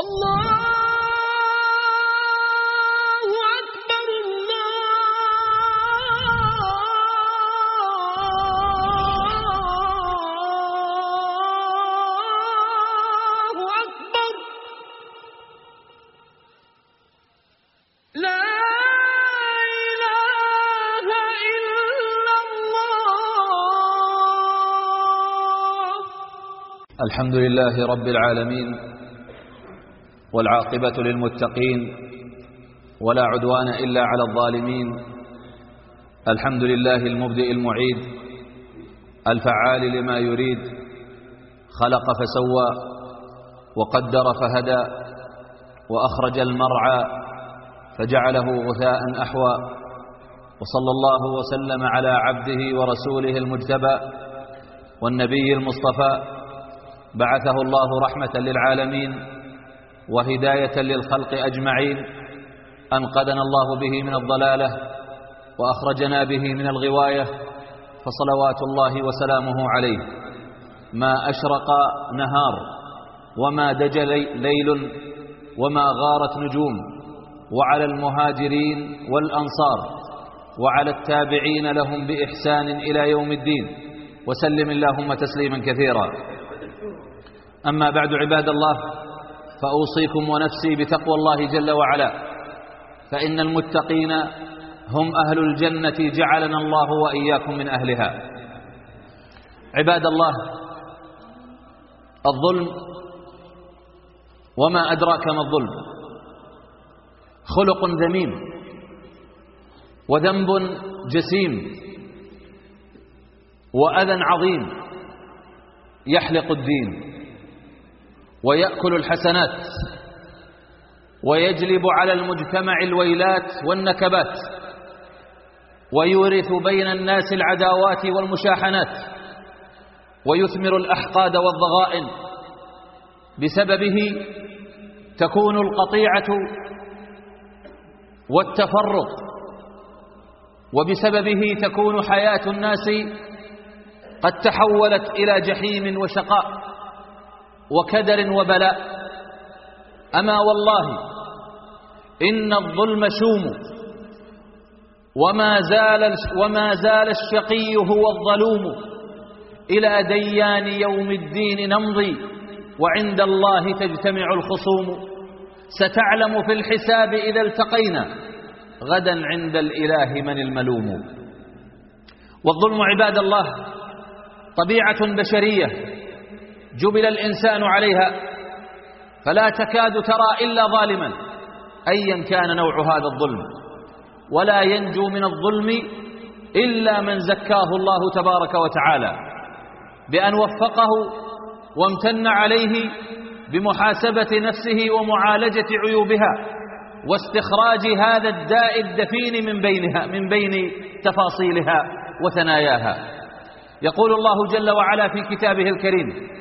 الله أكبر الله أكبر لا إله إلا الله. الحمد لله رب العالمين، والعاقبة للمتقين، ولا عدوان إلا على الظالمين. الحمد لله المبدئ المعيد الفعال لما يريد، خلق فسوى وقدر فهدى وأخرج المرعى فجعله غثاء أحوى، وصلى الله وسلم على عبده ورسوله المجتبى والنبي المصطفى، بعثه الله رحمة للعالمين وهداية للخلق أجمعين، أنقذنا الله به من الضلالة وأخرجنا به من الغواية، فصلوات الله وسلامه عليه. ما أشرق نهار وما دج ليل وما غارت نجوم، وعلى المهاجرين والأنصار وعلى التابعين لهم بإحسان إلى يوم الدين، وسلم اللهم تسليما كثيرا. أما بعد، عباد الله، فأوصيكم ونفسي بتقوى الله جل وعلا، فإن المتقين هم أهل الجنة، جعلنا الله وإياكم من أهلها. عباد الله، الظلم وما أدراك ما الظلم خلق ذميم وذنب جسيم وأذى عظيم، يحلق الدين ويأكل الحسنات ويجلب على المجتمع الويلات والنكبات، ويورث بين الناس العداوات والمشاحنات، ويثمر الأحقاد والضغائن. بسببه تكون القطيعة والتفرق، وبسببه تكون حياة الناس قد تحولت إلى جحيم وشقاء وكدر وبلاء. أما والله إن الظلم شوم، وما زال الشقي هو الظلوم، إلى ديان يوم الدين نمضي، وعند الله تجتمع الخصوم. ستعلم في الحساب إذا التقينا، غدا عند الإله من الملوم. والظلم عباد الله طبيعة بشرية جبل الإنسان عليها، فلا تكاد ترى إلا ظالما أيا كان نوع هذا الظلم، ولا ينجو من الظلم إلا من زكاه الله تبارك وتعالى بأن وفقه وامتن عليه بمحاسبة نفسه ومعالجة عيوبها واستخراج هذا الداء الدفين من بين تفاصيلها وثناياها. يقول الله جل وعلا في كتابه الكريم: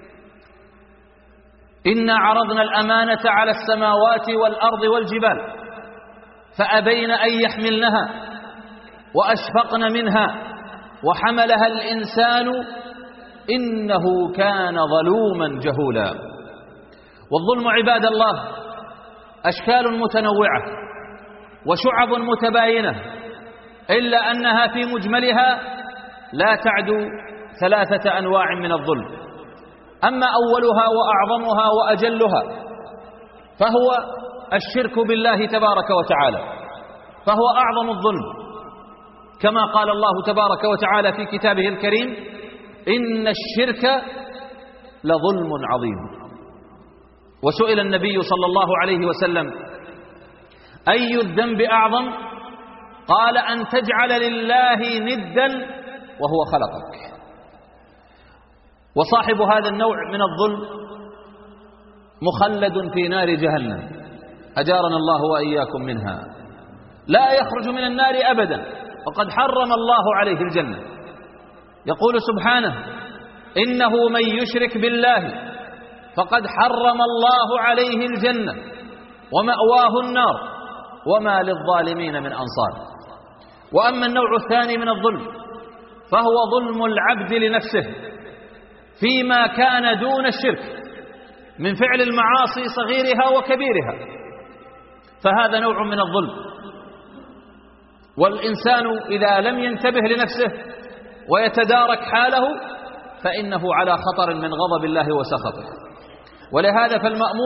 إنا عرضنا الأمانة على السماوات والأرض والجبال فأبين أن يحملنها وأشفقن منها وحملها الإنسان إنه كان ظلوما جهولا. والظلم عباد الله أشكال متنوعة وشعب متباينة، إلا أنها في مجملها لا تعدو 3 أنواع من الظلم. أما أولها وأعظمها وأجلها فهو الشرك بالله تبارك وتعالى، فهو أعظم الظلم، كما قال الله تبارك وتعالى في كتابه الكريم: إن الشرك لظلم عظيم. وسئل النبي صلى الله عليه وسلم: أي الذنب أعظم؟ قال: أن تجعل لله ندا وهو خلقك. وصاحب هذا النوع من الظلم مخلد في نار جهنم، أجارنا الله وإياكم منها، لا يخرج من النار أبدا، وقد حرم الله عليه الجنة. يقول سبحانه: إنه من يشرك بالله فقد حرم الله عليه الجنة ومأواه النار وما للظالمين من أنصار. وأما النوع الثاني من الظلم فهو ظلم العبد لنفسه فيما كان دون الشرك، من فعل المعاصي صغيرها وكبيرها، فهذا نوع من الظلم. والإنسان إذا لم ينتبه لنفسه ويتدارك حاله فإنه على خطر من غضب الله وسخطه. ولهذا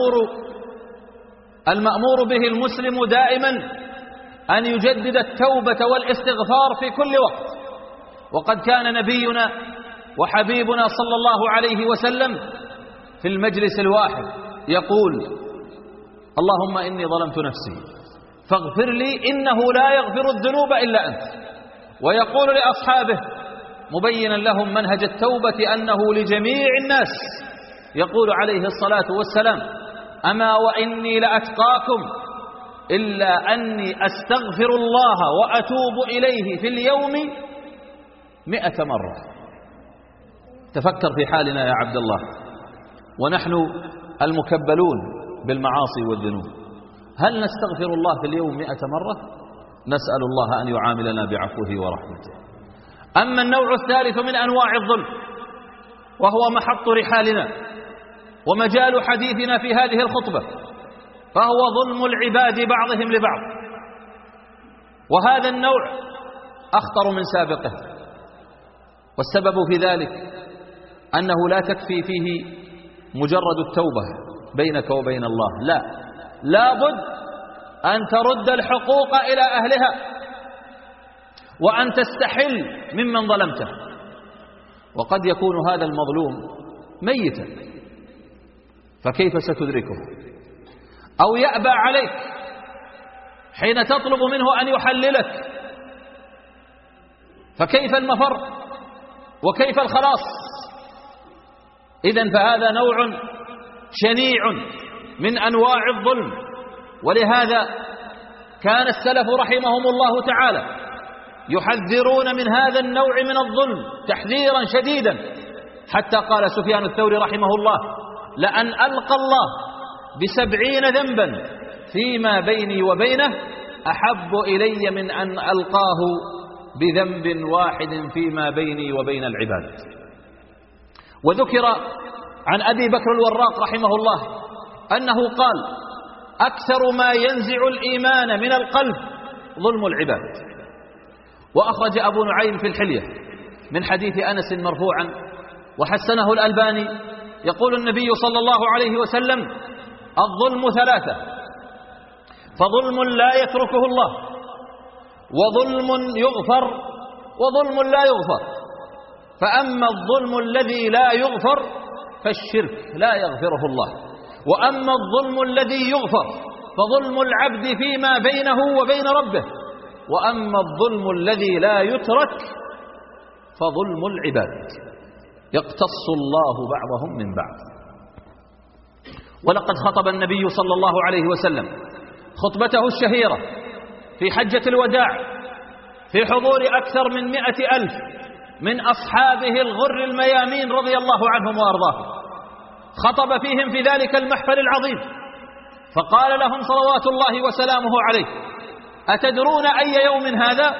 المأمور به المسلم دائما أن يجدد التوبة والاستغفار في كل وقت. وقد كان نبينا وحبيبنا صلى الله عليه وسلم في المجلس الواحد يقول: اللهم إني ظلمت نفسي فاغفر لي إنه لا يغفر الذنوب إلا أنت. ويقول لأصحابه مبينا لهم منهج التوبة أنه لجميع الناس، يقول عليه الصلاة والسلام: أما وإني لأتقاكم إلا أني أستغفر الله وأتوب إليه في اليوم 100 مرة. تفكر في حالنا يا عبد الله ونحن المكبلون بالمعاصي والذنوب، هل نستغفر الله في اليوم 100 مرة؟ نسأل الله أن يعاملنا بعفوه ورحمته. أما النوع الثالث من أنواع الظلم وهو محط رحالنا ومجال حديثنا في هذه الخطبة، فهو ظلم العباد بعضهم لبعض. وهذا النوع أخطر من سابقه، والسبب في ذلك أنه لا تكفي فيه مجرد التوبة بينك وبين الله، لا بد أن ترد الحقوق إلى أهلها وأن تستحل ممن ظلمته. وقد يكون هذا المظلوم ميتا، فكيف ستدركه؟ أو يأبى عليك حين تطلب منه أن يحللك، فكيف المفر وكيف الخلاص؟ إذن فهذا نوع شنيع من أنواع الظلم. ولهذا كان السلف رحمهم الله تعالى يحذرون من هذا النوع من الظلم تحذيرا شديدا، حتى قال سفيان الثوري رحمه الله: لأن ألقى الله ب70 ذنبا فيما بيني وبينه أحب إلي من أن ألقاه بذنب واحد فيما بيني وبين العباد. وذكر عن أبي بكر الوراق رحمه الله أنه قال: أكثر ما ينزع الإيمان من القلب ظلم العباد. وأخرج أبو نعيم في الحلية من حديث أنس مرفوعا وحسنه الألباني، يقول النبي صلى الله عليه وسلم: الظلم 3، فظلم لا يتركه الله، وظلم يغفر، وظلم لا يغفر. فأما الظلم الذي لا يغفر فالشرك لا يغفره الله، وأما الظلم الذي يغفر فظلم العبد فيما بينه وبين ربه، وأما الظلم الذي لا يترك فظلم العباد يقتص الله بعضهم من بعض. ولقد خطب النبي صلى الله عليه وسلم خطبته الشهيرة في حجة الوداع في حضور أكثر من 100,000 من أصحابه الغر الميامين رضي الله عنهم وأرضاهم. خطب فيهم في ذلك المحفل العظيم فقال لهم صلوات الله وسلامه عليه: أتدرون أي يوم هذا؟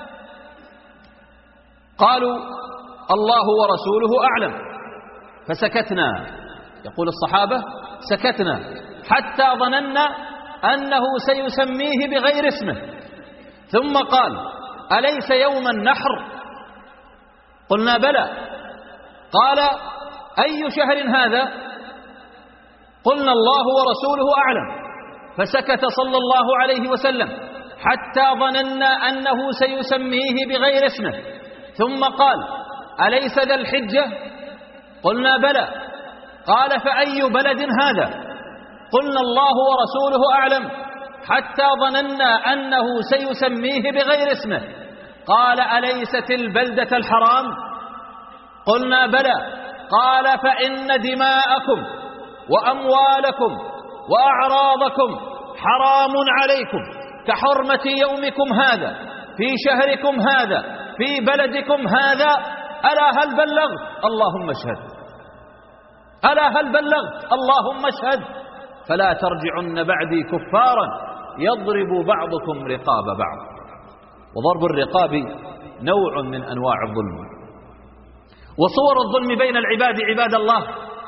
قالوا: الله ورسوله أعلم. فسكتنا، يقول الصحابة: سكتنا حتى ظننا أنه سيسميه بغير اسمه، ثم قال: أليس يوم النحر؟ قلنا: بلى. قال: أي شهر هذا؟ قلنا: الله ورسوله أعلم. فسكت صلى الله عليه وسلم حتى ظننا أنه سيسميه بغير اسمه، ثم قال: أليس ذا الحجة؟ قلنا: بلى. قال: فأي بلد هذا؟ قلنا: الله ورسوله أعلم. حتى ظننا أنه سيسميه بغير اسمه. قال: أليست البلدة الحرام؟ قلنا: بلى. قال: فإن دماءكم وأموالكم وأعراضكم حرام عليكم كحرمة يومكم هذا في شهركم هذا في بلدكم هذا. ألا هل بلغت؟ اللهم اشهد. ألا هل بلغت؟ اللهم اشهد. فلا ترجعن بعدي كفارا يضرب بعضكم رقاب بعض. وضرب الرقاب نوع من أنواع الظلم. وصور الظلم بين العباد عباد الله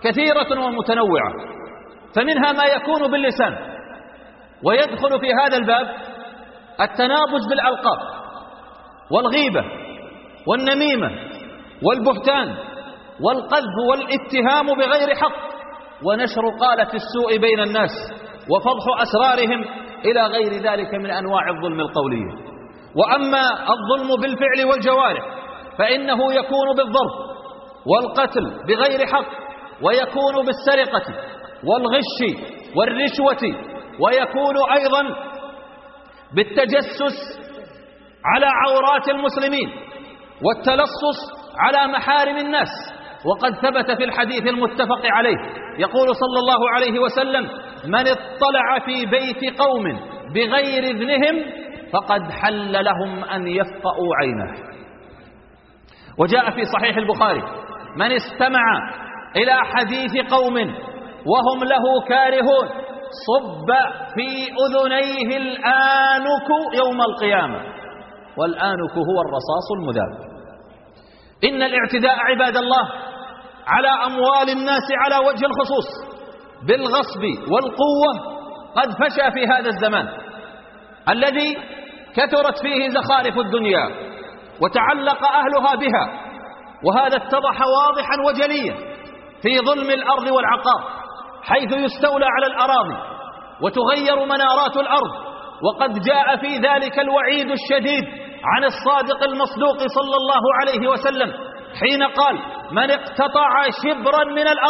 كثيرة ومتنوعة، فمنها ما يكون باللسان، ويدخل في هذا الباب التنابز بالألقاب والغيبة والنميمة والبهتان والقذف والاتهام بغير حق ونشر قالة السوء بين الناس وفضح أسرارهم إلى غير ذلك من أنواع الظلم القولية. وأما الظلم بالفعل والجوارح فإنه يكون بالضرب والقتل بغير حق، ويكون بالسرقة والغش والرشوة، ويكون أيضا بالتجسس على عورات المسلمين والتلصص على محارم الناس. وقد ثبت في الحديث المتفق عليه يقول صلى الله عليه وسلم: من اطلع في بيت قوم بغير إذنهم فقد حل لهم أن يفقأوا عينه. وجاء في صحيح البخاري: من استمع إلى حديث قوم وهم له كارهون صب في أذنيه الآنك يوم القيامة، والآنك هو الرصاص المذاب. إن الاعتداء عباد الله على أموال الناس على وجه الخصوص بالغصب والقوة قد فشى في هذا الزمان الذي كثرت فيه زخارف الدنيا وتعلق أهلها بها، وهذا اتضح واضحا وجليا في ظلم الأرض والعقار، حيث يستولى على الأراضي وتغير منارات الأرض. وقد جاء في ذلك الوعيد الشديد عن الصادق المصدوق صلى الله عليه وسلم حين قال: من اقتطع شبرا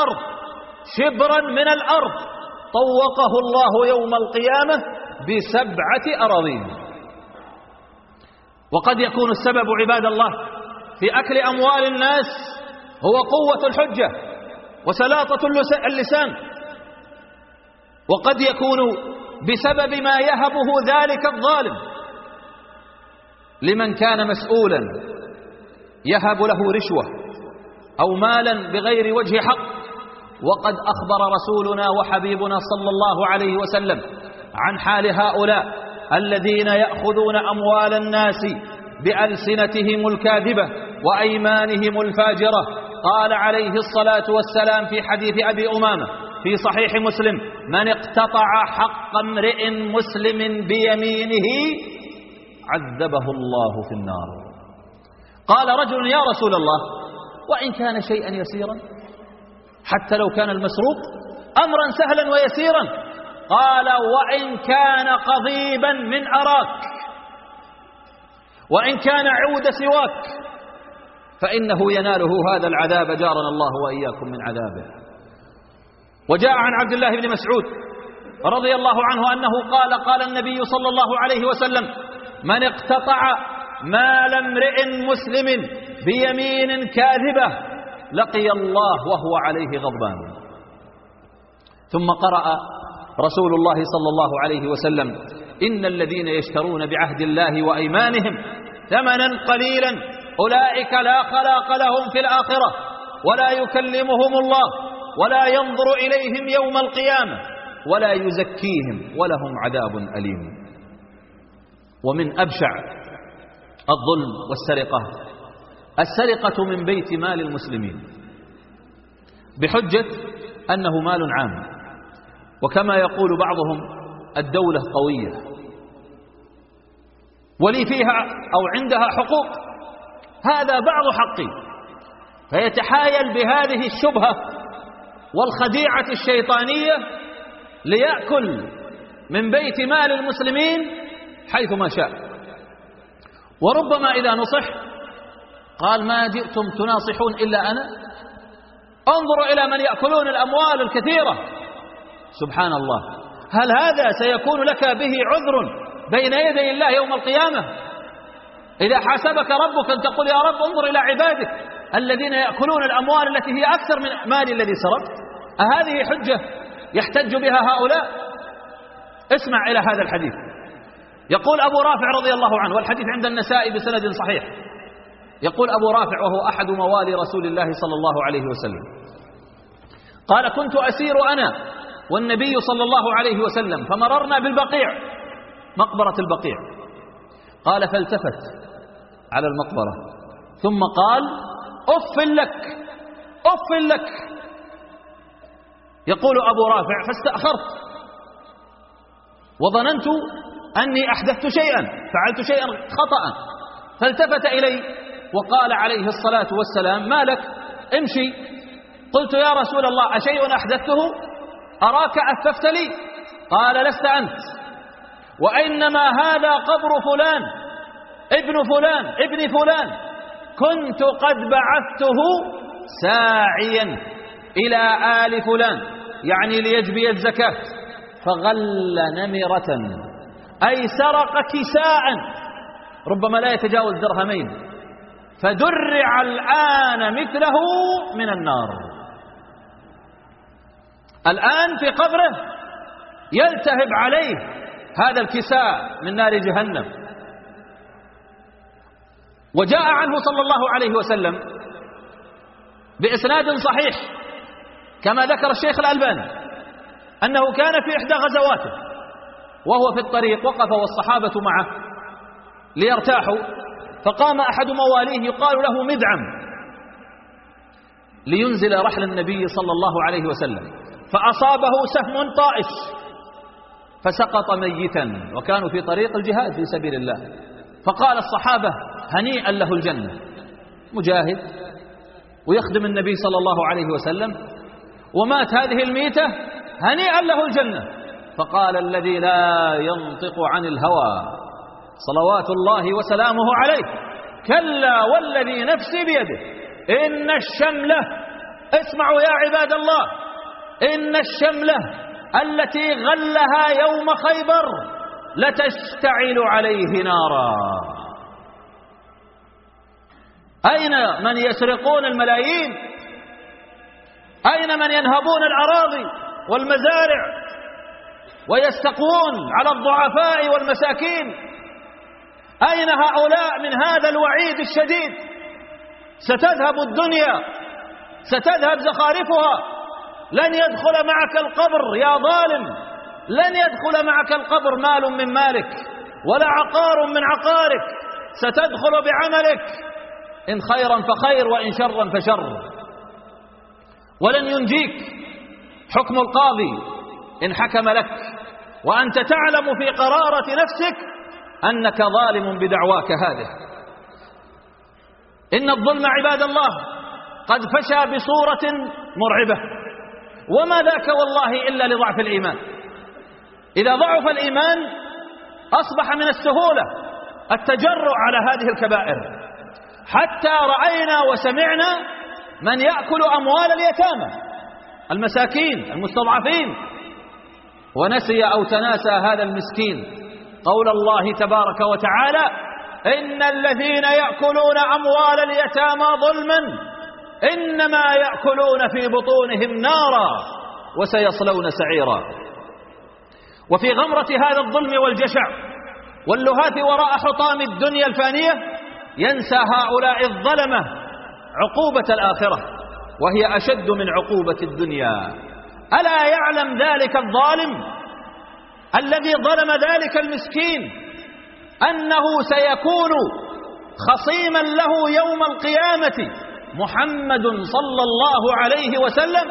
من الأرض طوقه الله يوم القيامة ب7 أراضين. وقد يكون السبب عباد الله في أكل أموال الناس هو قوة الحجة وسلاطة اللسان، وقد يكون بسبب ما يهبه ذلك الظالم لمن كان مسؤولا، يهب له رشوة أو مالا بغير وجه حق. وقد أخبر رسولنا وحبيبنا صلى الله عليه وسلم عن حال هؤلاء الذين يأخذون أموال الناس بألسنتهم الكاذبة وأيمانهم الفاجرة. قال عليه الصلاة والسلام في حديث أبي أمامة في صحيح مسلم: من اقتطع حق امرئ مسلم بيمينه عذبه الله في النار. قال رجل: يا رسول الله، وإن كان شيئا يسيرا؟ حتى لو كان المسروق أمرا سهلا ويسيرا؟ قال: وإن كان قضيبا من أراك، وإن كان عود سواك، فإنه يناله هذا العذاب، جارنا الله وإياكم من عذابه. وجاء عن عبد الله بن مسعود رضي الله عنه أنه قال النبي صلى الله عليه وسلم: من اقتطع مال امرئ مسلم بيمين كاذبة لقي الله وهو عليه غضبان. ثم قرأ رسول الله صلى الله عليه وسلم: إن الذين يشترون بعهد الله وأيمانهم ثمنا قليلا أولئك لا خلاق لهم في الآخرة ولا يكلمهم الله ولا ينظر إليهم يوم القيامة ولا يزكيهم ولهم عذاب أليم. ومن أبشع الظلم والسرقة السرقة من بيت مال المسلمين بحجة أنه مال عام، وكما يقول بعضهم الدولة قوية ولي فيها أو عندها حقوق، هذا بعض حقي، فيتحايل بهذه الشبهة والخديعة الشيطانية ليأكل من بيت مال المسلمين حيثما شاء. وربما إذا نصح قال: ما جئتم تناصحون إلا أنا، انظروا إلى من يأكلون الأموال الكثيرة. سبحان الله، هل هذا سيكون لك به عذر بين يدي الله يوم القيامة؟ إذا حاسبك ربك أن تقول: يا رب انظر إلى عبادك الذين يأكلون الأموال التي هي أكثر من مالي الذي سرقت. أهذه حجة يحتج بها هؤلاء؟ اسمع إلى هذا الحديث. يقول أبو رافع رضي الله عنه، والحديث عند النسائي بسند صحيح، يقول أبو رافع وهو أحد موالي رسول الله صلى الله عليه وسلم قال: كنت أسير أنا والنبي صلى الله عليه وسلم فمررنا بالبقيع، مقبرة البقيع. قال: فالتفت على المقبرة ثم قال: أف لك أف لك، يقول أبو رافع: فاستأخرت وظننت أني أحدثت شيئا، فعلت شيئا خطأ، فالتفت إلي وقال عليه الصلاة والسلام: ما لك؟ امشي. قلت: يا رسول الله، أشيء أحدثته؟ أراك أثفت لي. قال: لست أنت، وإنما هذا قبر فلان ابن فلان ابن فلان، كنت قد بعثته ساعيا إلى آل فلان، يعني ليجبي الزكاة، فغل نمرة، أي سرق كساء ربما لا يتجاوز درهمين، فدرع الآن مثله من النار. الآن في قبره يلتهب عليه هذا الكساء من نار جهنم. وجاء عنه صلى الله عليه وسلم بإسناد صحيح كما ذكر الشيخ الألباني أنه كان في إحدى غزواته وهو في الطريق، وقف والصحابة معه ليرتاحوا، فقام أحد مواليه يقال له مدعم لينزل رحل النبي صلى الله عليه وسلم، فأصابه سهم طائش فسقط ميتا، وكانوا في طريق الجهاد في سبيل الله. فقال الصحابة: هنيئا له الجنة، مجاهد ويخدم النبي صلى الله عليه وسلم ومات هذه الميتة، هنيئا له الجنة. فقال الذي لا ينطق عن الهوى صلوات الله وسلامه عليه: كلا والذي نفسي بيده، إن الشملة، اسمعوا يا عباد الله، إن الشملة التي غلها يوم خيبر لتشتعل عليه نارا. أين من يسرقون الملايين؟ أين من ينهبون الأراضي والمزارع ويستقوون على الضعفاء والمساكين؟ أين هؤلاء من هذا الوعيد الشديد؟ ستذهب الدنيا، ستذهب زخارفها، لن يدخل معك القبر يا ظالم، لن يدخل معك القبر مال من مالك ولا عقار من عقارك، ستدخل بعملك، إن خيرا فخير وإن شرا فشر. ولن ينجيك حكم القاضي إن حكم لك وأنت تعلم في قرارة نفسك أنك ظالم بدعواك هذه. إن الظلم عباد الله قد فشى بصورة مرعبة، وما ذاك والله إلا لضعف الإيمان. إذا ضعف الإيمان أصبح من السهولة التجرؤ على هذه الكبائر، حتى رأينا وسمعنا من يأكل أموال اليتامى المساكين المستضعفين، ونسي أو تناسى هذا المسكين قول الله تبارك وتعالى: إن الذين يأكلون أموال اليتامى ظلما إنما يأكلون في بطونهم نارا وسيصلون سعيرا. وفي غمرة هذا الظلم والجشع واللهاث وراء حطام الدنيا الفانية ينسى هؤلاء الظلمة عقوبة الآخرة، وهي أشد من عقوبة الدنيا. ألا يعلم ذلك الظالم الذي ظلم ذلك المسكين أنه سيكون خصيما له يوم القيامة محمد صلى الله عليه وسلم؟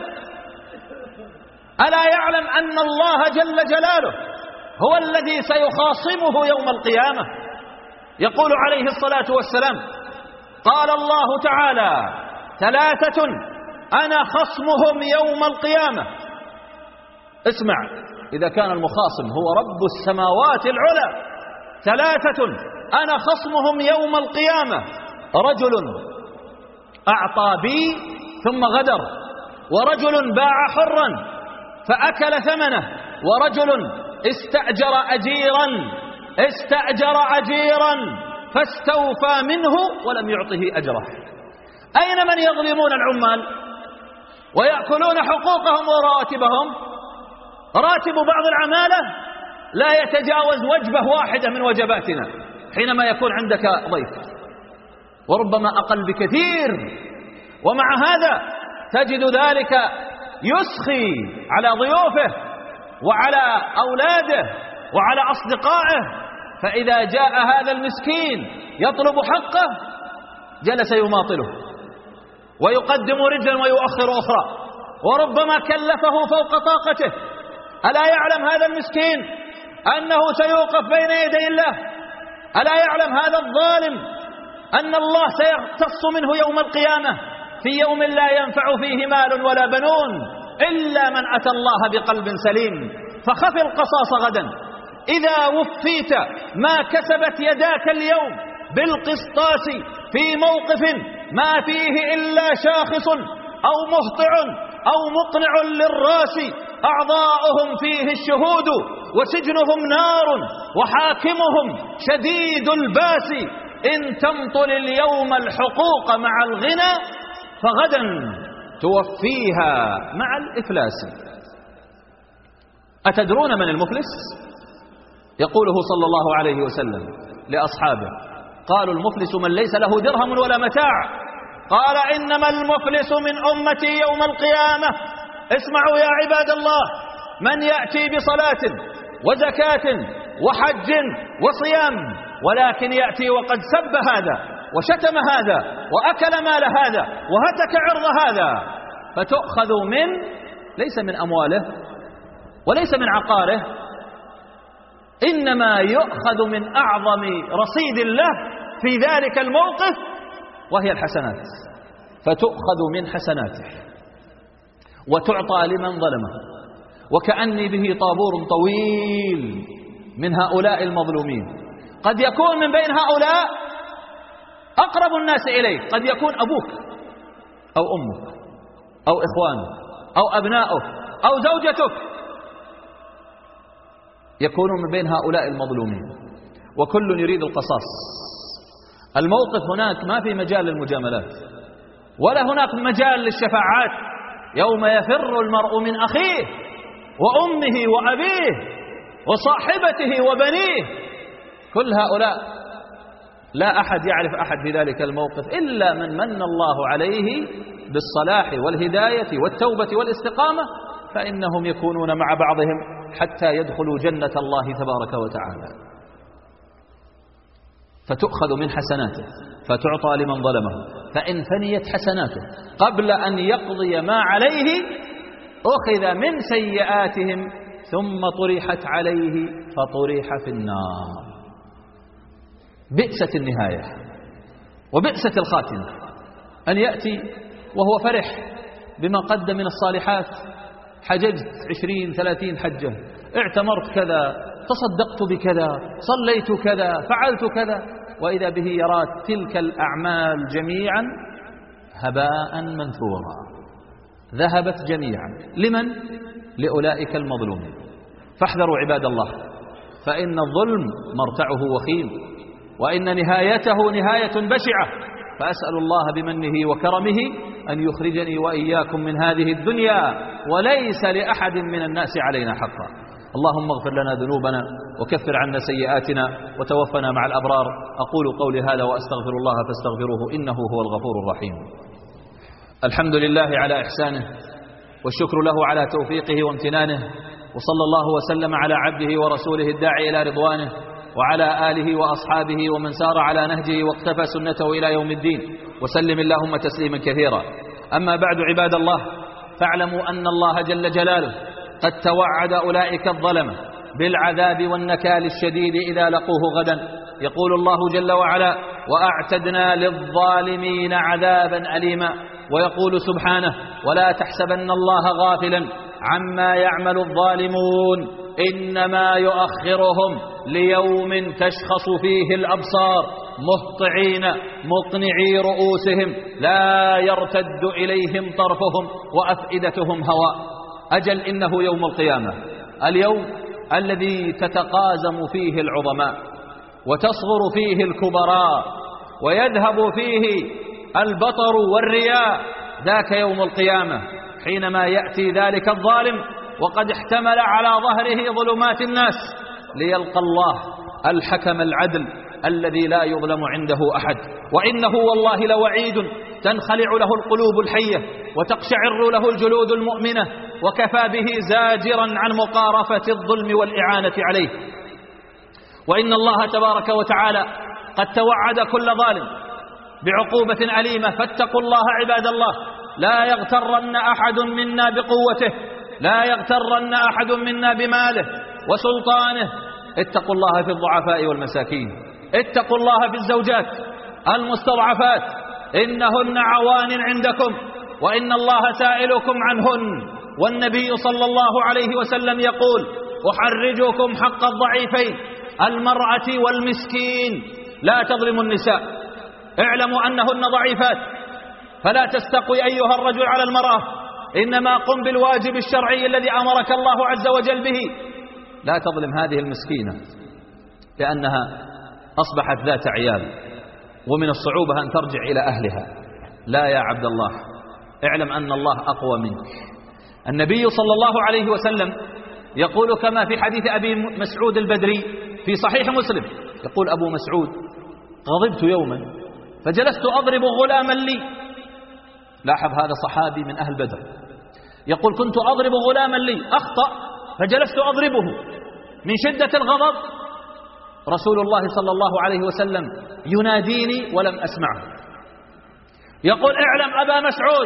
ألا يعلم أن الله جل جلاله هو الذي سيخاصمه يوم القيامة؟ يقول عليه الصلاة والسلام: قال الله تعالى: 3 أنا خصمهم يوم القيامة. اسمع، إذا كان المخاصم هو رب السماوات العلى، 3 أنا خصمهم يوم القيامة: رجل أعطى بي ثم غدر، ورجل باع حرا فأكل ثمنه، ورجل استأجر أجيرا فاستوفى منه ولم يعطه أجره. أين من يظلمون العمال ويأكلون حقوقهم وراتبهم؟ راتب بعض العمالة لا يتجاوز وجبة واحدة من وجباتنا حينما يكون عندك ضيف، وربما أقل بكثير، ومع هذا تجد ذلك يسخي على ضيوفه وعلى أولاده وعلى أصدقائه، فإذا جاء هذا المسكين يطلب حقه جلس يماطله ويقدم رجلا ويؤخر أخرى، وربما كلفه فوق طاقته. ألا يعلم هذا المسكين أنه سيوقف بين يدي الله؟ ألا يعلم هذا الظالم أن الله سيقتص منه يوم القيامة في يوم لا ينفع فيه مال ولا بنون إلا من أتى الله بقلب سليم؟ فخف القصاص غدا إذا وفيت ما كسبت يداك اليوم بالقسطاس في موقف ما فيه إلا شاخص أو مهطع أو مقنع للراس أعضاؤهم فيه الشهود وسجنهم نار وحاكمهم شديد الباس. إن تمطل اليوم الحقوق مع الغنى فغدا توفيها مع الإفلاس. أتدرون من المفلس؟ يقوله صلى الله عليه وسلم لأصحابه، قالوا المفلس من ليس له درهم ولا متاع. قال إنما المفلس من أمتي يوم القيامة، اسمعوا يا عباد الله، من يأتي بصلاة وزكاة وحج وصيام ولكن يأتي وقد سب هذا وشتم هذا وأكل مال هذا وهتك عرض هذا، فتؤخذ ليس من أمواله وليس من عقاره، إنما يؤخذ من أعظم رصيد الله في ذلك الموقف وهي الحسنات، فتؤخذ من حسناته وتعطى لمن ظلمه. وكأني به طابور طويل من هؤلاء المظلومين، قد يكون من بين هؤلاء أقرب الناس إليك، قد يكون أبوك أو أمك أو إخوانك أو أبناؤك أو زوجتك، يكونون من بين هؤلاء المظلومين، وكل يريد القصاص. الموقف هناك ما في مجال للمجاملات ولا هناك مجال للشفاعات. يوم يفر المرء من أخيه وأمه وأبيه وصاحبته وبنيه، كل هؤلاء لا أحد يعرف أحد في ذلك الموقف إلا من من الله عليه بالصلاح والهداية والتوبة والاستقامة، فإنهم يكونون مع بعضهم حتى يدخلوا جنة الله تبارك وتعالى. فتؤخذ من حسناته فتعطى لمن ظلمه، فإن فنيت حسناته قبل أن يقضي ما عليه أخذ من سيئاتهم ثم طرحت عليه فطرح في النار. بئست النهاية وبئست الخاتمة، أن يأتي وهو فرح بما قدم من الصالحات، حججت 20-30 حجة، اعتمرت كذا، تصدقت بكذا، صليت كذا، فعلت كذا، وإذا به يرى تلك الأعمال جميعا هباء منثورا، ذهبت جميعا. لمن؟ لأولئك المظلومين. فاحذروا عباد الله، فإن الظلم مرتعه وخيم، وإن نهايته نهاية بشعة. فأسأل الله بمنه وكرمه أن يخرجني وإياكم من هذه الدنيا وليس لأحد من الناس علينا حقا. اللهم اغفر لنا ذنوبنا وكفر عنا سيئاتنا وتوفنا مع الأبرار. أقول قولي هذا وأستغفر الله فاستغفروه إنه هو الغفور الرحيم. الحمد لله على إحسانه والشكر له على توفيقه وامتنانه، وصلى الله وسلم على عبده ورسوله الداعي إلى رضوانه وعلى آله وأصحابه ومن سار على نهجه واقتفى سنته إلى يوم الدين، وسلم اللهم تسليما كثيرا. أما بعد عباد الله، فاعلموا أن الله جل جلاله قد توعد أولئك الظلمة بالعذاب والنكال الشديد إذا لقوه غدا. يقول الله جل وعلا: وأعتدنا للظالمين عذابا أليما. ويقول سبحانه: ولا تحسبن الله غافلا عما يعمل الظالمون إنما يؤخرهم ليوم تشخص فيه الأبصار مهطعين مقنعي رؤوسهم لا يرتد إليهم طرفهم وأفئدتهم هواء. أجل إنه يوم القيامة، اليوم الذي تتقازم فيه العظماء وتصغر فيه الكبراء ويذهب فيه البطر والرياء. ذاك يوم القيامة حينما يأتي ذلك الظالم وقد احتمل على ظهره ظلمات الناس ليلقى الله الحكم العدل الذي لا يظلم عنده أحد. وإنه والله لوعيد تنخلع له القلوب الحية وتقشعر له الجلود المؤمنة، وكفى به زاجرا عن مقارفة الظلم والإعانة عليه. وإن الله تبارك وتعالى قد توعد كل ظالم بعقوبة أليمة، فاتقوا الله عباد الله، لا يغترن أحد منا بقوته، لا يغترن أحد منا بماله وسلطانه. اتقوا الله في الضعفاء والمساكين، اتقوا الله في الزوجات المستضعفات، إنهن عوان عندكم وإن الله سائلكم عنهن. والنبي صلى الله عليه وسلم يقول: أحرجكم حق الضعيفين المرأة والمسكين. لا تظلموا النساء، اعلموا أنهن ضعيفات، فلا تستقوي أيها الرجل على المرأة، إنما قم بالواجب الشرعي الذي أمرك الله عز وجل به. لا تظلم هذه المسكينة لأنها أصبحت ذات عيال ومن الصعوبة أن ترجع إلى أهلها. لا يا عبد الله، اعلم أن الله أقوى منك. النبي صلى الله عليه وسلم يقول كما في حديث أبي مسعود البدري في صحيح مسلم، يقول أبو مسعود: غضبت يوما فجلست أضرب غلاما لي. لاحظ هذا صحابي من أهل بدر، يقول: كنت أضرب غلاما لي أخطأ فجلست أضربه من شدة الغضب. رسول الله صلى الله عليه وسلم يناديني ولم أسمعه، يقول: اعلم أبا مسعود.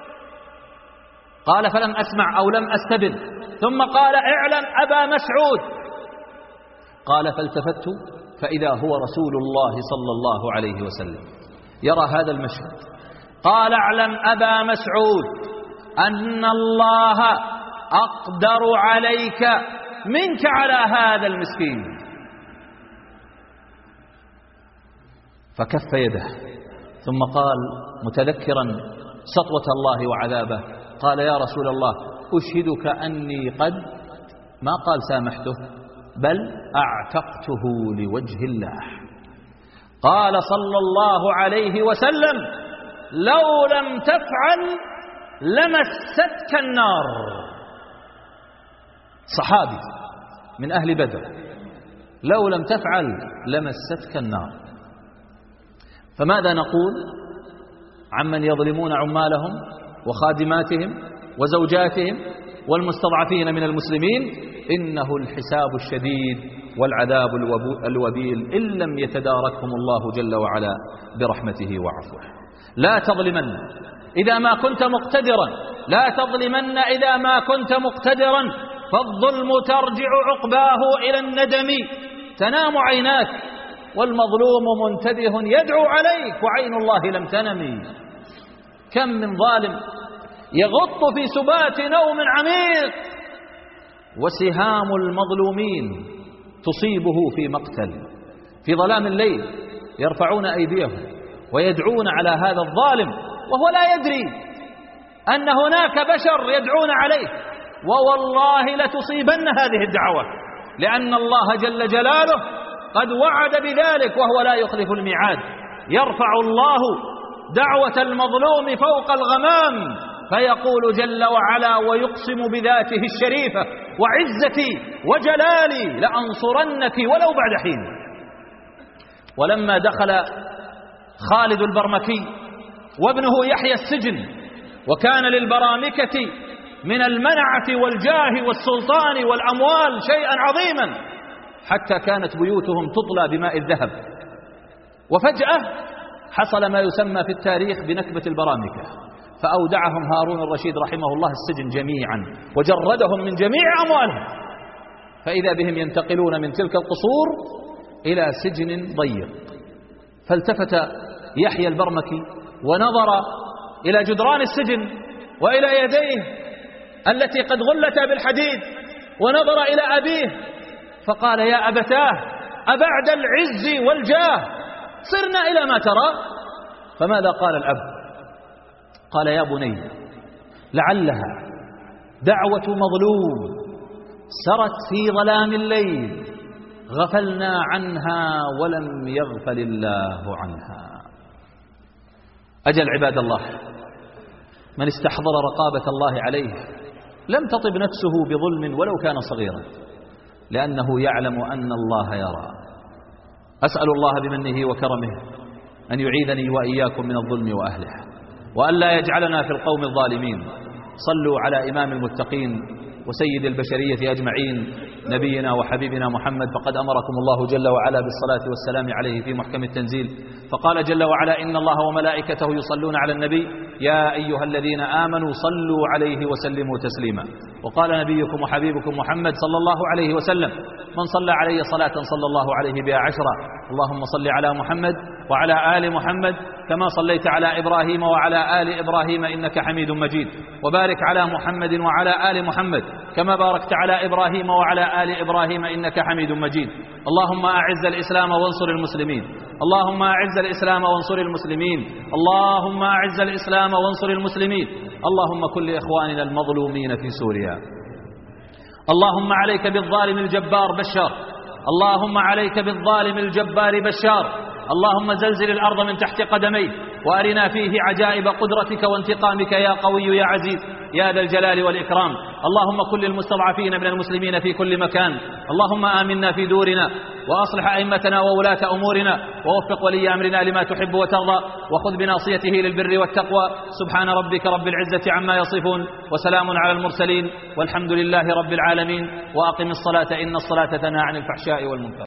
قال: فلم أسمع أو لم أستبن، ثم قال: اعلم أبا مسعود. قال: فالتفت فإذا هو رسول الله صلى الله عليه وسلم يرى هذا المشهد. قال: اعلم أبا مسعود أن الله أقدر عليك منك على هذا المسكين. فكف يده ثم قال متذكرا سطوة الله وعذابه، قال: يا رسول الله أشهدك أني قد، ما قال سامحته، بل أعتقته لوجه الله. قال صلى الله عليه وسلم: لو لم تفعل لمستك النار. صحابي من أهل بدر، لو لم تفعل لمستك النار. فماذا نقول عمن يظلمون عمالهم وخادماتهم وزوجاتهم والمستضعفين من المسلمين؟ إنه الحساب الشديد والعذاب الوبيل إن لم يتداركهم الله جل وعلا برحمته وعفوه. لا تظلمن إذا ما كنت مقتدرا، لا تظلمن إذا ما كنت مقتدرا، فالظلم ترجع عقباه إلى الندم. تنام عيناك والمظلوم منتبه يدعو عليك وعين الله لم تنم. كم من ظالم يغط في سبات نوم عميق، وسهام المظلومين تصيبه في مقتل. في ظلام الليل يرفعون أيديهم ويدعون على هذا الظالم وهو لا يدري أن هناك بشر يدعون عليه، ووالله لتصيبن هذه الدعوة، لأن الله جل جلاله قد وعد بذلك وهو لا يخلف الميعاد. يرفع الله دعوة المظلوم فوق الغمام، فيقول جل وعلا ويقسم بذاته الشريفة: وعزتي وجلالي لأنصرنك ولو بعد حين. ولما دخل خالد البرمكي وابنه يحيى السجن، وكان للبرامكة من المنعة والجاه والسلطان والأموال شيئا عظيما، حتى كانت بيوتهم تطلى بماء الذهب، وفجأة حصل ما يسمى في التاريخ بنكبة البرامكة، فأودعهم هارون الرشيد رحمه الله السجن جميعا وجردهم من جميع أموالهم، فإذا بهم ينتقلون من تلك القصور إلى سجن ضيق. فالتفت يحيى البرمكي ونظر إلى جدران السجن وإلى يديه التي قد غلتا بالحديد، ونظر إلى أبيه فقال: يا أبتاه، أبعد العز والجاه صرنا إلى ما ترى؟ فماذا قال الأب؟ قال: يا بني، لعلها دعوة مظلوم سرت في ظلام الليل غفلنا عنها ولم يغفل الله عنها. أجل عباد الله، من استحضر رقابة الله عليه لم تطب نفسه بظلم ولو كان صغيرا، لأنه يعلم أن الله يرى. أسأل الله بمنه وكرمه أن يعيذني وإياكم من الظلم وأهله، وأن لا يجعلنا في القوم الظالمين. صلوا على إمام المتقين وسيد البشرية أجمعين، نبينا وحبيبنا محمد، فقد أمركم الله جل وعلا بالصلاة والسلام عليه في محكم التنزيل، فقال جل وعلا: إن الله وملائكته يصلون على النبي يا أيها الذين آمنوا صلوا عليه وسلموا تسليما. وقال نبيكم وحبيبكم محمد صلى الله عليه وسلم: من صلى علي صلاة صلى الله عليه بها 10. اللهم صل على محمد وعلى آل محمد كما صليت على إبراهيم وعلى آل إبراهيم إنك حميد مجيد، وبارك على محمد وعلى آل محمد كما باركت على إبراهيم وعلى آل إبراهيم إنك حميد مجيد. اللهم أعز الإسلام وانصر المسلمين، اللهم أعز الإسلام وانصر المسلمين، اللهم أعز الإسلام وانصر المسلمين. اللهم كن لإخواننا المظلومين في سوريا. اللهم عليك بالظالم الجبار بشار، اللهم عليك بالظالم الجبار بشار. اللهم زلزل الأرض من تحت قدميه وأرنا فيه عجائب قدرتك وانتقامك يا قوي يا عزيز يا ذا الجلال والإكرام. اللهم كن للمستضعفين من المسلمين في كل مكان. اللهم آمنا في دورنا وأصلح أئمتنا وولاة أمورنا ووفق ولي أمرنا لما تحب وترضى، وخذ بناصيته للبر والتقوى. سبحان ربك رب العزة عما يصفون، وسلام على المرسلين، والحمد لله رب العالمين. وأقم الصلاة إن الصلاة تنهى عن الفحشاء والمنكر.